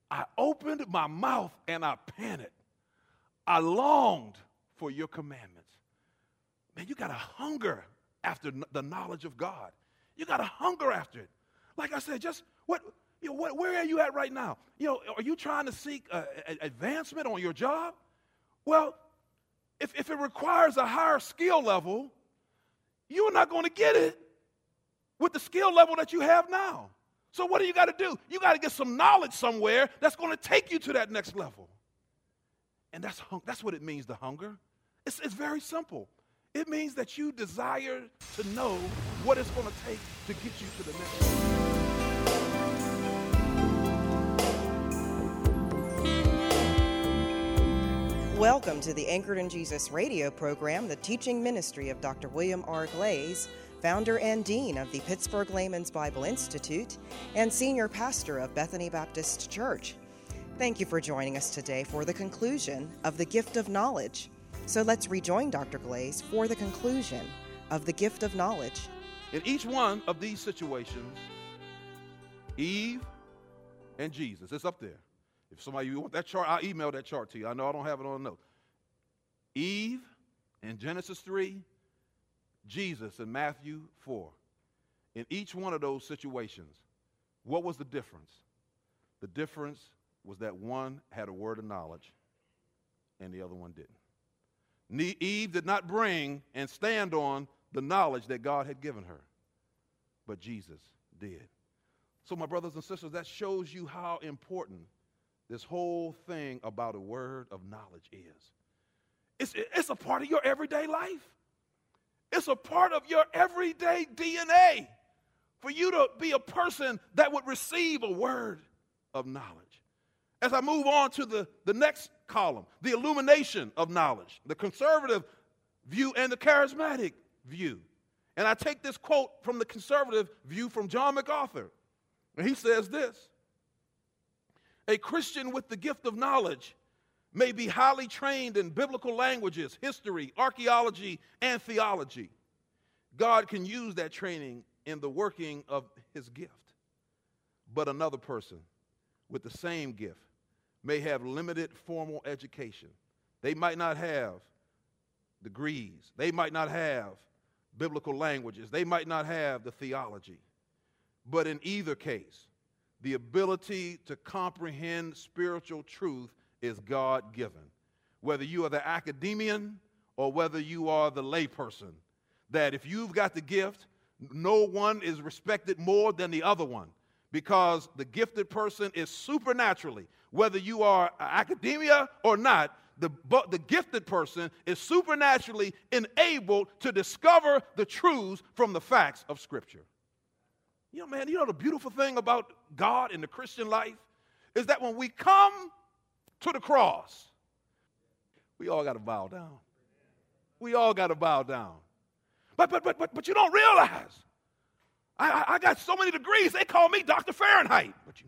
I opened my mouth and I panted. I longed for your commandments. Man, you got to hunger after the knowledge of God. You got to hunger after it. Like I said, just where are you at right now? Are you trying to seek advancement on your job? Well, if it requires a higher skill level, you're not going to get it with the skill level that you have now. So what do you got to do? You got to get some knowledge somewhere that's going to take you to that next level. And that's what it means to hunger. It's very simple. It means that you desire to know what it's going to take to get you to the next level. Welcome to the Anchored in Jesus radio program, the teaching ministry of Dr. William R. Glaze, founder and dean of the Pittsburgh Layman's Bible Institute and senior pastor of Bethany Baptist Church. Thank you for joining us today for the conclusion of the gift of knowledge. So let's rejoin Dr. Glaze for the conclusion of the gift of knowledge. In each one of these situations, Eve and Jesus, it's up there. If somebody you want that chart, I'll email that chart to you. I know I don't have it on a note. Eve in Genesis 3, Jesus in Matthew 4. In each one of those situations, what was the difference? The difference was that one had a word of knowledge and the other one didn't. Eve did not bring and stand on the knowledge that God had given her, but Jesus did. So my brothers and sisters, that shows you how important this whole thing about a word of knowledge is. It's a part of your everyday life. It's a part of your everyday DNA for you to be a person that would receive a word of knowledge. As I move on to the next column, the illumination of knowledge, the conservative view and the charismatic view. And I take this quote from the conservative view from John MacArthur. And he says this: a Christian with the gift of knowledge may be highly trained in biblical languages, history, archaeology, and theology. God can use that training in the working of his gift. But another person with the same gift may have limited formal education. They might not have degrees. They might not have biblical languages. They might not have the theology. But in either case, the ability to comprehend spiritual truth is God-given. Whether you are the academician or whether you are the layperson, that if you've got the gift, no one is respected more than the other one, because the gifted person is supernaturally, whether you are academia or not, the gifted person is supernaturally enabled to discover the truths from the facts of Scripture. You know the beautiful thing about God in the Christian life is that when we come to the cross, we all got to bow down. We all got to bow down. But you don't realize, I got so many degrees, they call me Dr. Fahrenheit. But you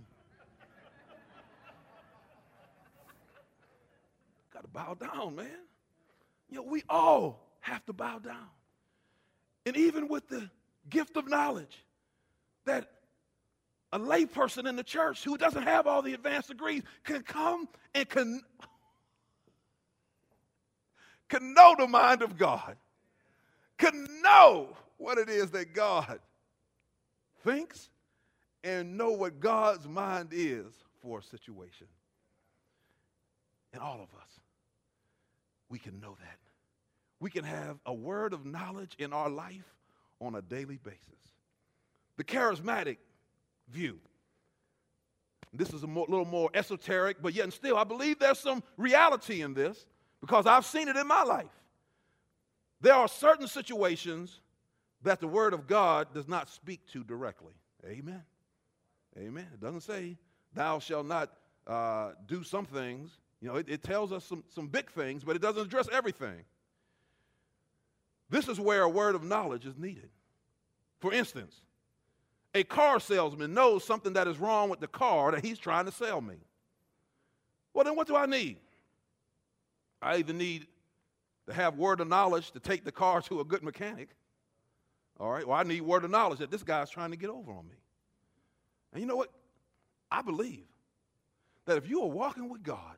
got to bow down, man. We all have to bow down. And even with the gift of knowledge, that a layperson in the church who doesn't have all the advanced degrees can come and can know the mind of God, can know what it is that God thinks, and know what God's mind is for a situation. And all of us, we can know that. We can have a word of knowledge in our life on a daily basis. The charismatic view. This is a little more esoteric, but yet and still, I believe there's some reality in this because I've seen it in my life. There are certain situations that the Word of God does not speak to directly. Amen. Amen. It doesn't say, thou shalt not do some things. It tells us some big things, but it doesn't address everything. This is where a word of knowledge is needed. For instance, a car salesman knows something that is wrong with the car that he's trying to sell me. Well, then what do I need? I either need to have word of knowledge to take the car to a good mechanic, all right, or I need word of knowledge that this guy's trying to get over on me. And you know what? I believe that if you are walking with God,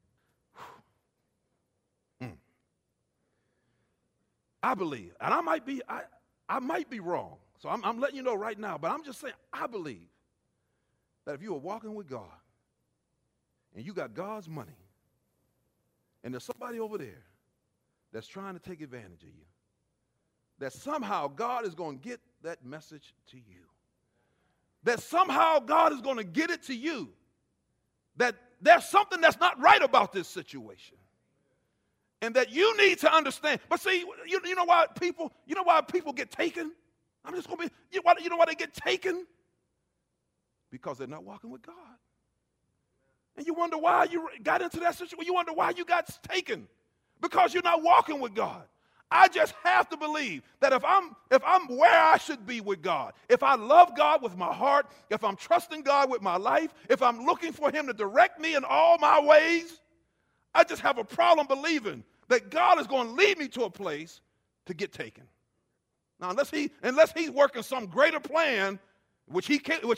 I believe, and I might be wrong, so I'm letting you know right now, but I'm just saying, I believe that if you are walking with God and you got God's money and there's somebody over there that's trying to take advantage of you, that somehow God is going to get that message to you. That somehow God is going to get it to you that there's something that's not right about this situation. And that you need to understand. But see, you know why people get taken? I'm just going to be, you know why they get taken? Because they're not walking with God. And you wonder why you got into that situation. You wonder why you got taken. Because you're not walking with God. I just have to believe that if I'm where I should be with God, if I love God with my heart, if I'm trusting God with my life, if I'm looking for him to direct me in all my ways, I just have a problem believing that God is going to lead me to a place to get taken. Now, unless he's working some greater plan, which he could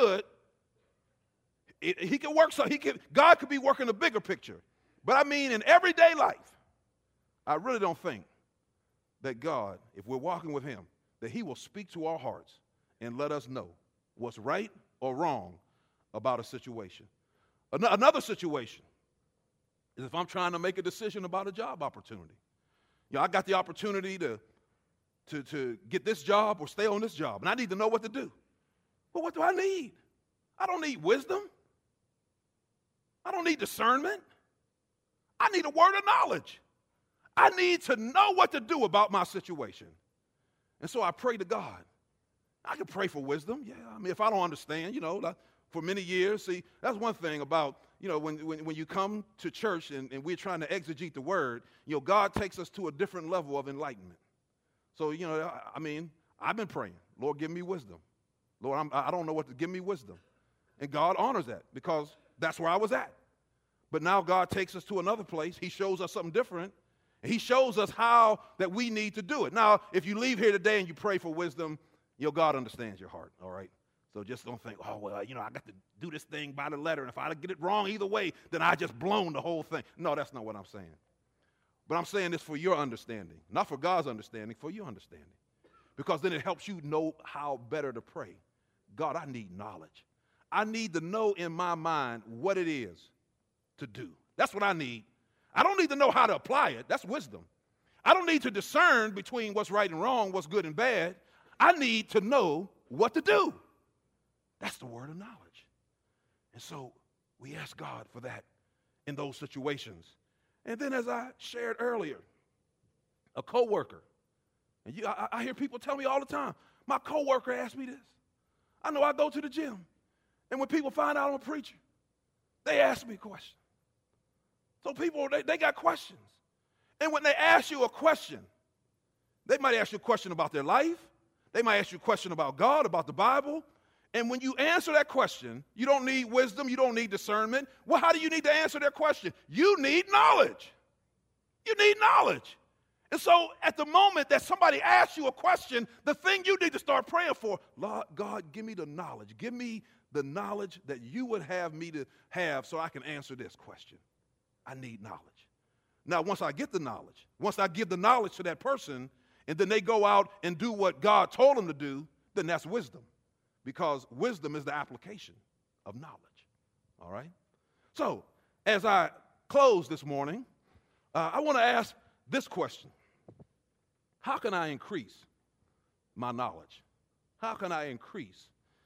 work so God could be working a bigger picture. But I mean, in everyday life, I really don't think that God, if we're walking with him, that he will speak to our hearts and let us know what's right or wrong about a situation. Another situation is if I'm trying to make a decision about a job opportunity. You know, I got the opportunity to get this job or stay on this job, and I need to know what to do. But what do I need? I don't need wisdom. I don't need discernment. I need a word of knowledge. I need to know what to do about my situation. And so I pray to God. I can pray for wisdom. Yeah, I mean, if I don't understand, for many years, see, that's one thing about, when you come to church and we're trying to exegete the word, God takes us to a different level of enlightenment. So, I've been praying, Lord, give me wisdom. Lord, I don't know what to give me wisdom. And God honors that because that's where I was at. But now God takes us to another place. He shows us something different. He shows us how that we need to do it. Now, if you leave here today and you pray for wisdom, God understands your heart, all right? So just don't think, I got to do this thing by the letter, and if I get it wrong either way, then I just blown the whole thing. No, that's not what I'm saying. But I'm saying this for your understanding, not for God's understanding, for your understanding. Because then it helps you know how better to pray. God, I need knowledge. I need to know in my mind what it is to do. That's what I need. I don't need to know how to apply it. That's wisdom. I don't need to discern between what's right and wrong, what's good and bad. I need to know what to do. That's the word of knowledge. And so we ask God for that in those situations. And then as I shared earlier, a coworker, and I hear people tell me all the time, my coworker asked me this. I know I go to the gym, and when people find out I'm a preacher, they ask me a question. So people, they got questions. And when they ask you a question, they might ask you a question about their life. They might ask you a question about God, about the Bible. And when you answer that question, you don't need wisdom. You don't need discernment. Well, how do you need to answer their question? You need knowledge. You need knowledge. And so at the moment that somebody asks you a question, the thing you need to start praying for, Lord, God, give me the knowledge. Give me the knowledge that you would have me to have so I can answer this question. I need knowledge. Now, once I get the knowledge, once I give the knowledge to that person, and then they go out and do what God told them to do, then that's wisdom. Because wisdom is the application of knowledge. All right? So, as I close this morning, I want to ask this question. How can I increase my knowledge? How can I increase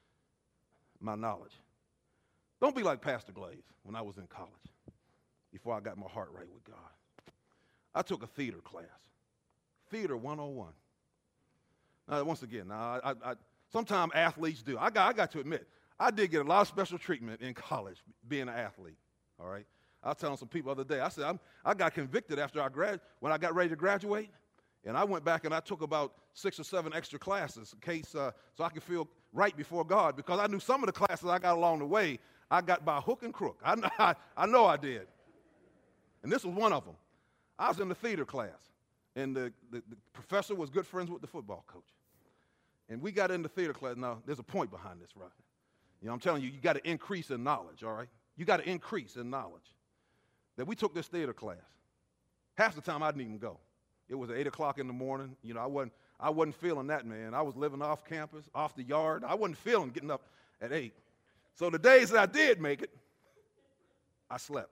my knowledge? Don't be like Pastor Glaze when I was in college, before I got my heart right with God. I took a theater class, Theater 101. Now, once again, sometimes athletes do. I got to admit, I did get a lot of special treatment in college being an athlete, all right? I was telling some people the other day, I said, I got convicted when I got ready to graduate, and I went back and I took about 6 or 7 extra classes in case, so I could feel right before God, because I knew some of the classes I got along the way, I got by hook and crook. I know I did. And this was one of them. I was in the theater class, and the professor was good friends with the football coach. And we got into theater class. Now, there's a point behind this, right? I'm telling you, you got to increase in knowledge, all right? You got to increase in knowledge. That we took this theater class. Half the time I didn't even go. It was at 8 o'clock in the morning. You know, I wasn't feeling that, man. I was living off campus, off the yard. I wasn't feeling getting up at 8. So the days that I did make it, I slept.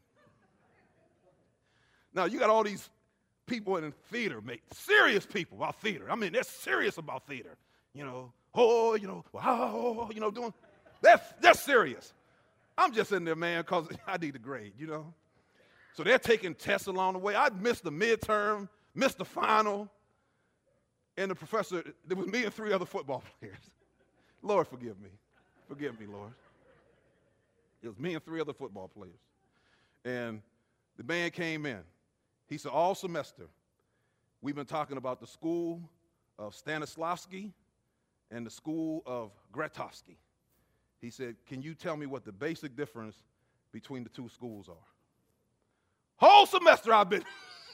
Now, you got all these people in theater, serious people about theater. I mean, they're serious about theater. You know, doing, they're serious. I'm just in there, man, because I need the grade, you know. So they're taking tests along the way. I missed the midterm, missed the final. And the professor, there was me and 3 other football players. Lord, forgive me. Forgive me, Lord. It was me and 3 other football players. And the man came in. He said, all semester, we've been talking about the school of Stanislavski and the school of Grotowski. He said, can you tell me what the basic difference between the 2 schools are? Whole semester I've been,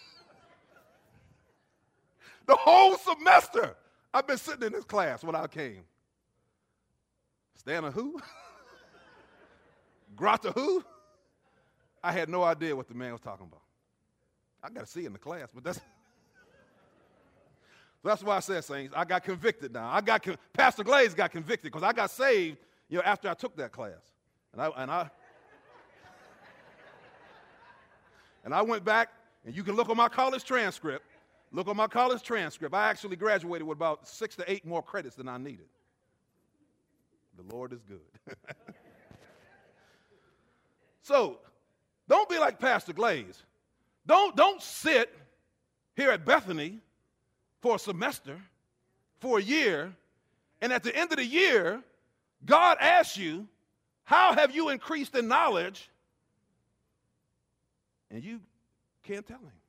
the whole semester I've been sitting in this class when I came. Stana who? Grata who? I had no idea what the man was talking about. I got to see in the class, but that's why I said, saints, I got convicted now. Pastor Glaze got convicted because I got saved, you know, after I took that class. And I went back, and you can look on my college transcript. Look on my college transcript. I actually graduated with about 6 to 8 more credits than I needed. The Lord is good. So, don't be like Pastor Glaze. Don't sit here at Bethany for a semester, for a year, and at the end of the year, God asks you, how have you increased in knowledge? And you can't tell him.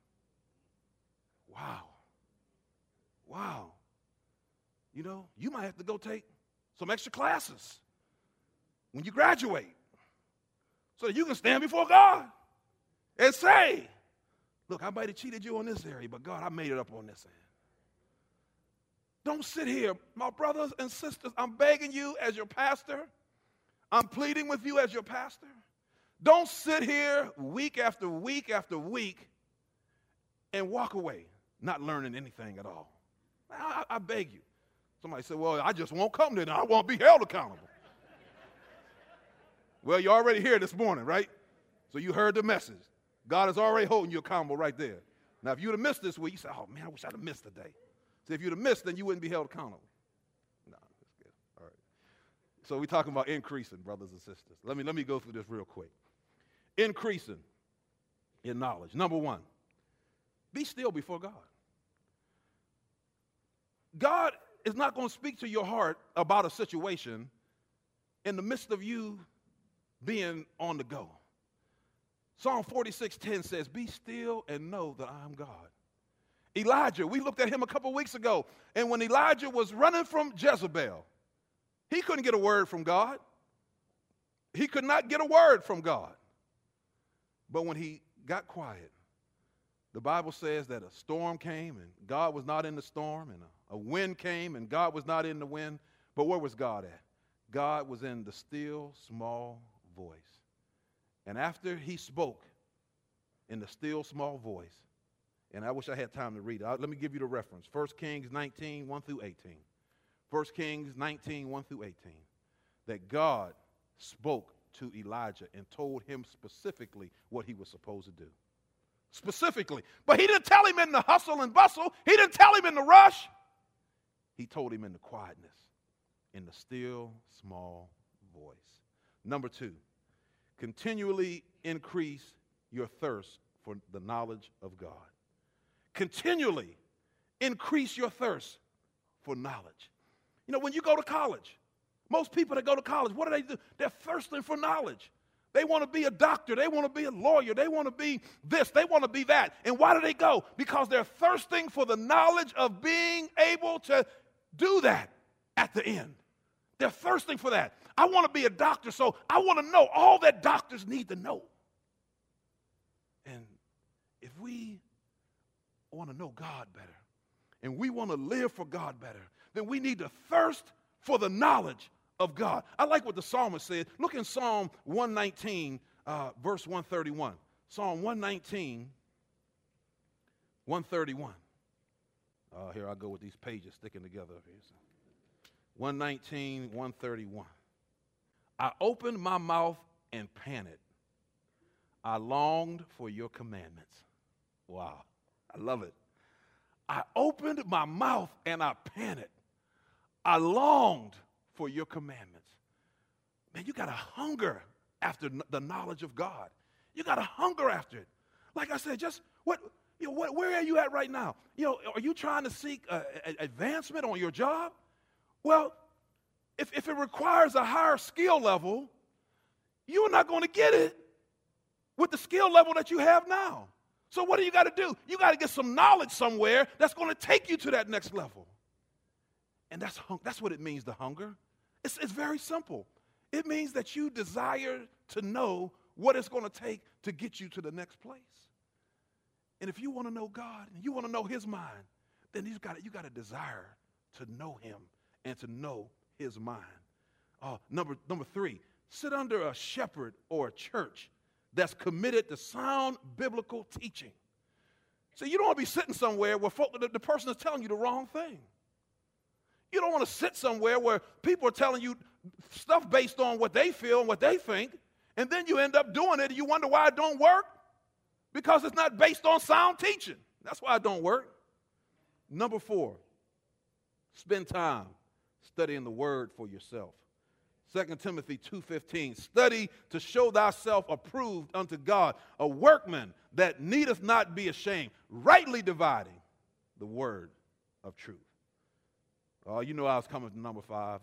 Wow. You know, you might have to go take some extra classes when you graduate so that you can stand before God and say, look, I might have cheated you on this area, but God, I made it up on this end. Don't sit here, my brothers and sisters, I'm begging you as your pastor. I'm pleading with you as your pastor. Don't sit here week after week after week and walk away not learning anything at all. I beg you. Somebody said, well, I just won't come there. I won't be held accountable. Well, you're already here this morning, right? So you heard the message. God is already holding you accountable right there. Now, if you'd have missed this week, you say, oh, man, I wish I'd have missed today. So if you'd have missed, then you wouldn't be held accountable. No, that's good. All right. So we're talking about increasing, brothers and sisters. Let me go through this real quick. Increasing in knowledge. Number 1, be still before God. God is not going to speak to your heart about a situation in the midst of you being on the go. Psalm 46:10 says, be still and know that I am God. Elijah, we looked at him a couple weeks ago, and when Elijah was running from Jezebel, he couldn't get a word from God. He could not get a word from God. But when he got quiet, the Bible says that a storm came and God was not in the storm, and a wind came and God was not in the wind. But where was God at? God was in the still, small voice. And after he spoke in the still, small voice, and I wish I had time to read it. Let me give you the reference. 1 Kings 19, 1 through 18. 1 Kings 19, 1 through 18. That God spoke to Elijah and told him specifically what he was supposed to do. Specifically. But he didn't tell him in the hustle and bustle. He didn't tell him in the rush. He told him in the quietness, in the still, small voice. Number 2, continually increase your thirst for the knowledge of God. Continually increase your thirst for knowledge. You know, when you go to college, most people that go to college, what do? They're thirsting for knowledge. They want to be a doctor. They want to be a lawyer. They want to be this. They want to be that. And why do they go? Because they're thirsting for the knowledge of being able to do that at the end. They're thirsting for that. I want to be a doctor, so I want to know all that doctors need to know. And if we want to know God better, and we want to live for God better, then we need to thirst for the knowledge of God. I like what the psalmist said. Look in Psalm 119, verse 131. Psalm 119, 131. Here I go with these pages sticking together. 119, 131. I opened my mouth and panted. I longed for your commandments. Wow, I love it. I opened my mouth and I panted. I longed for your commandments. Man, you got to hunger after the knowledge of God. You got to hunger after it. Like I said, just where are you at right now? Are you trying to seek advancement on your job? Well, if it requires a higher skill level, you're not going to get it with the skill level that you have now. So what do you got to do? You got to get some knowledge somewhere that's going to take you to that next level. And that's what it means to hunger. It's very simple. It means that you desire to know what it's going to take to get you to the next place. And if you want to know God and you want to know his mind, then you got to desire to know him and to know his mind. Number 3, sit under a shepherd or a church that's committed to sound biblical teaching. So you don't want to be sitting somewhere where the person is telling you the wrong thing. You don't want to sit somewhere where people are telling you stuff based on what they feel and what they think, and then you end up doing it and you wonder why it don't work, because it's not based on sound teaching. That's why it don't work. Number 4, spend time studying the word for yourself. 2 Timothy 2:15, study to show thyself approved unto God, a workman that needeth not be ashamed, rightly dividing the word of truth. Oh, you knew I was coming to number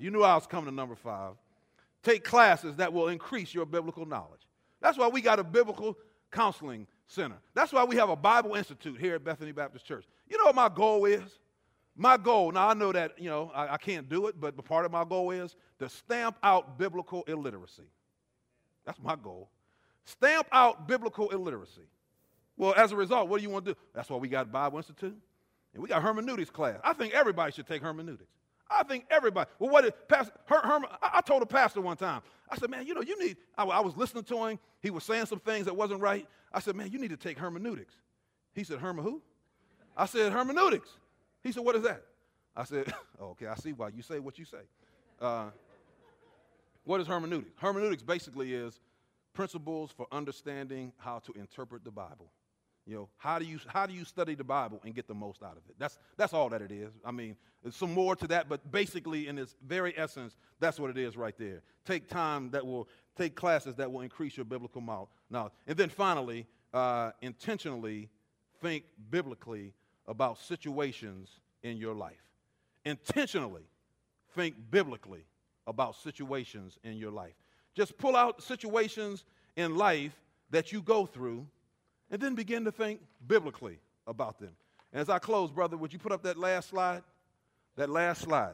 5. Take classes that will increase your biblical knowledge. That's why we got a biblical counseling center. That's why we have a Bible Institute here at Bethany Baptist Church. You know what my goal is? My goal, now I know that, I can't do it, but part of my goal is to stamp out biblical illiteracy. That's my goal. Stamp out biblical illiteracy. Well, as a result, what do you want to do? That's why we got Bible Institute. And we got hermeneutics class. I think everybody should take hermeneutics. I think everybody. Well, what did Pastor I told a pastor one time. I said, man, you need. I was listening to him. He was saying some things that wasn't right. I said, man, you need to take hermeneutics. He said, who? I said, hermeneutics. He said, what is that? I said, okay, I see why you say what you say. What is hermeneutics? Hermeneutics basically is principles for understanding how to interpret the Bible. How do you study the Bible and get the most out of it? That's all that it is. I mean, there's some more to that, but basically in its very essence, that's what it is right there. Take classes that will increase your biblical knowledge. And then finally, intentionally think biblically about situations in your life. Intentionally think biblically about situations in your life. Just pull out situations in life that you go through and then begin to think biblically about them. And as I close, brother, would you put up that last slide? That last slide.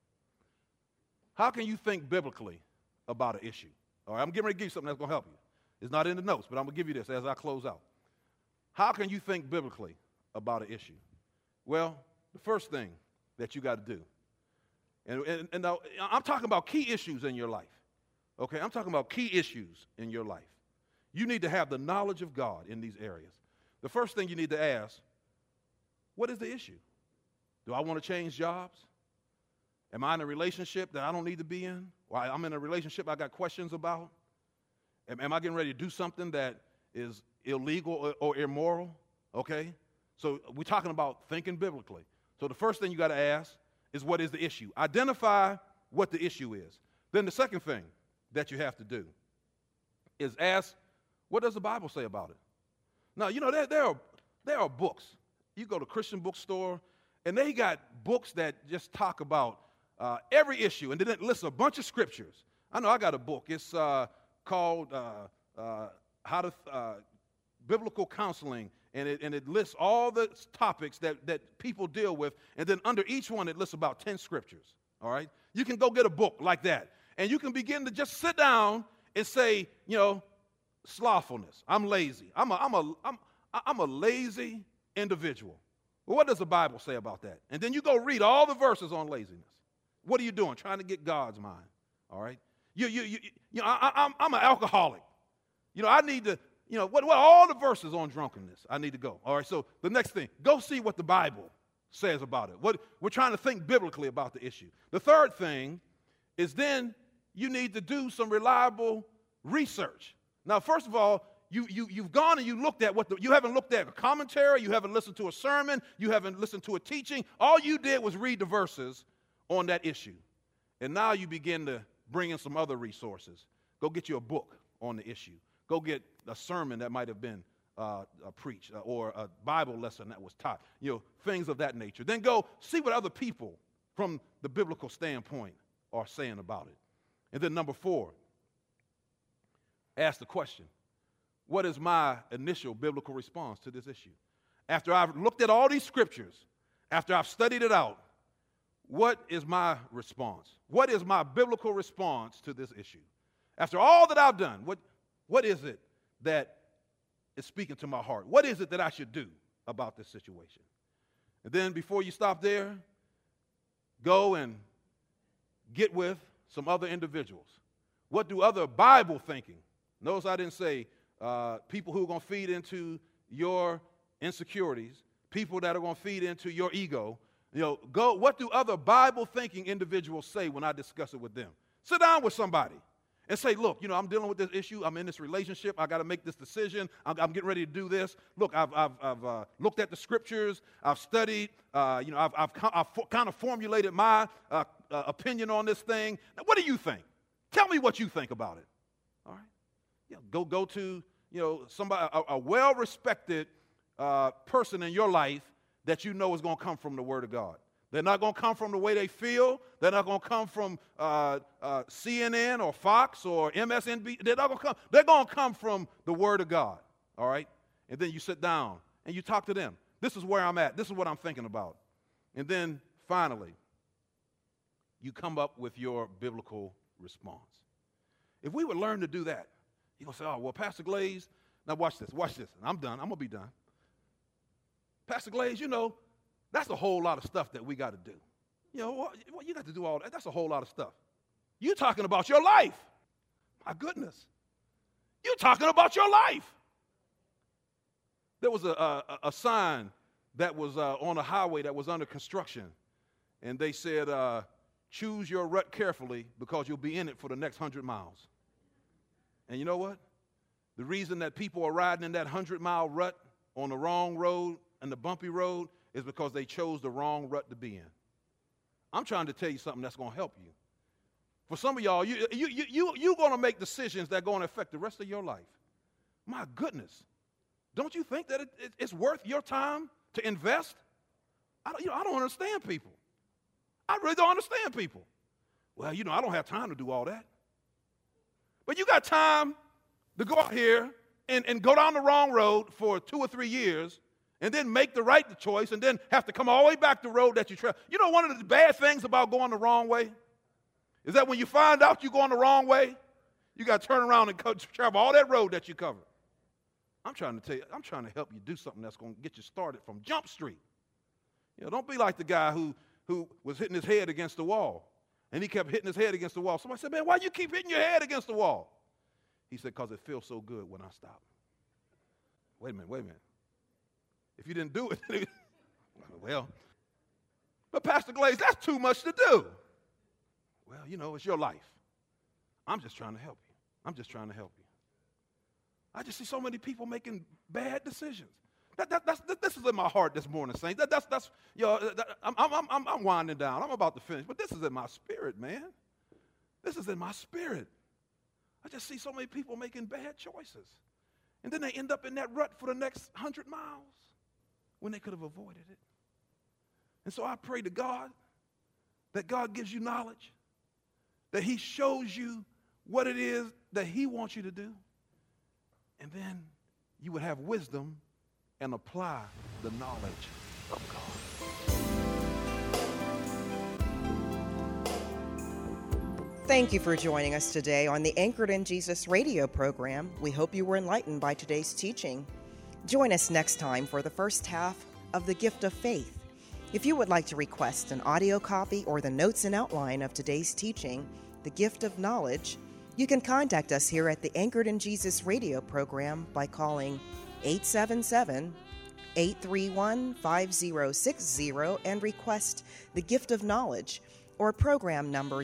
How can you think biblically about an issue? All right, I'm getting ready to give you something that's going to help you. It's not in the notes, but I'm going to give you this as I close out. How can you think biblically about an issue? Well, the first thing that you got to do, and now, I'm talking about key issues in your life, okay? I'm talking about key issues in your life. You need to have the knowledge of God in these areas. The first thing you need to ask, what is the issue? Do I want to change jobs? Am I in a relationship that I don't need to be in? Or I'm in a relationship I got questions about? Am I getting ready to do something that is illegal or immoral? Okay? So we're talking about thinking biblically. So the first thing you got to ask is, what is the issue? Identify what the issue is. Then the second thing that you have to do is ask, what does the Bible say about it? Now, there are books. You go to a Christian bookstore, and they got books that just talk about every issue, and then it lists a bunch of scriptures. I know I got a book. It's called Biblical Counseling, and it lists all the topics that people deal with, and then under each one it lists about 10 scriptures, all right? You can go get a book like that, and you can begin to just sit down and say, slothfulness. I'm lazy. I'm a lazy individual. Well, what does the Bible say about that? And then you go read all the verses on laziness. What are you doing? Trying to get God's mind. all right? I'm an alcoholic. I need to, what all the verses on drunkenness, I need to go. All right, so the next thing, go see what the Bible says about it. We're trying to think biblically about the issue. The third thing is then you need to do some reliable research. Now, first of all, you've gone and you looked at you haven't looked at a commentary, you haven't listened to a sermon, you haven't listened to a teaching. All you did was read the verses on that issue. And now you begin to bring in some other resources. Go get you a book on the issue. Go get a sermon that might have been preached or a Bible lesson that was taught, things of that nature. Then go see what other people from the biblical standpoint are saying about it. And then number 4, ask the question, what is my initial biblical response to this issue? After I've looked at all these scriptures, after I've studied it out, what is my response? What is my biblical response to this issue? After all that I've done, what is it that is speaking to my heart? What is it that I should do about this situation? And then before you stop there, go and get with some other individuals. What do other Bible thinking? Notice I didn't say people who are going to feed into your insecurities, people that are going to feed into your ego. Go. What do other Bible thinking individuals say when I discuss it with them? Sit down with somebody and say, look, I'm dealing with this issue. I'm in this relationship. I got to make this decision. I'm getting ready to do this. Look, I've looked at the scriptures. I've studied. I've kind of formulated my opinion on this thing. Now, what do you think? Tell me what you think about it. All right. Go to somebody, a well-respected person in your life that you know is going to come from the Word of God. They're not going to come from the way they feel. They're not going to come from CNN or Fox or MSNBC. They're not going to come. They're going to come from the Word of God, all right? And then you sit down and you talk to them. This is where I'm at. This is what I'm thinking about. And then finally, you come up with your biblical response. If we would learn to do that, you're going to say, oh, well, Pastor Glaze, now watch this. And I'm done. I'm going to be done. Pastor Glaze, that's a whole lot of stuff that we got to do. You got to do all that. That's a whole lot of stuff. You're talking about your life. My goodness. You're talking about your life. There was a sign that was on a highway that was under construction, and they said, choose your rut carefully because you'll be in it for the next 100 miles. And you know what? The reason that people are riding in that 100-mile rut on the wrong road and the bumpy road is because they chose the wrong rut to be in. I'm trying to tell you something that's going to help you. For some of y'all, you're going to make decisions that are going to affect the rest of your life. My goodness. Don't you think that it's worth your time to invest? I don't understand people. I really don't understand people. Well, I don't have time to do all that. But you got time to go out here and go down the wrong road for 2 or 3 years and then make the right choice and then have to come all the way back the road that you travel. One of the bad things about going the wrong way is that when you find out you're going the wrong way, you got to turn around and travel all that road that you covered. I'm trying to tell you, I'm trying to help you do something that's going to get you started from Jump Street. Don't be like the guy who was hitting his head against the wall, and he kept hitting his head against the wall. Somebody said, man, why you keep hitting your head against the wall? He said, because it feels so good when I stop. Wait a minute. If you didn't do it, well, but Pastor Glaze, that's too much to do. Well, it's your life. I'm just trying to help you. I just see so many people making bad decisions. This is in my heart this morning, saints. I'm winding down. I'm about to finish, but this is in my spirit, man. This is in my spirit. I just see so many people making bad choices. And then they end up in that rut for the next 100 miles when they could have avoided it. And so I pray to God that God gives you knowledge, that he shows you what it is that he wants you to do, and then you would have wisdom and apply the knowledge of God. Thank you for joining us today on the Anchored in Jesus radio program. We hope you were enlightened by today's teaching. Join us next time for the first half of The Gift of Faith. If you would like to request an audio copy or the notes and outline of today's teaching, The Gift of Knowledge, you can contact us here at the Anchored in Jesus radio program by calling 877-831-5060 and request The Gift of Knowledge or program number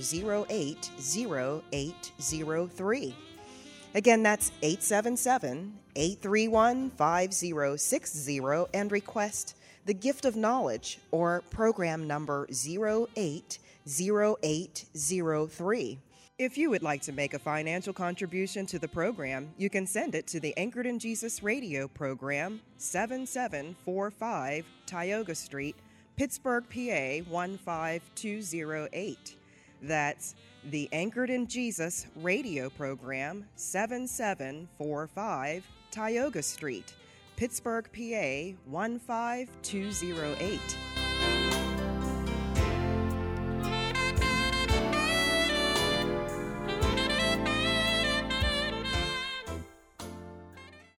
080803. Again, that's 877-831-5060 and request The Gift of Knowledge or program number 080803. If you would like to make a financial contribution to the program, you can send it to the Anchored in Jesus radio program, 7745 Tioga Street, Pittsburgh, PA 15208. That's the Anchored in Jesus radio program, 7745 Tioga Street, Pittsburgh, PA 15208.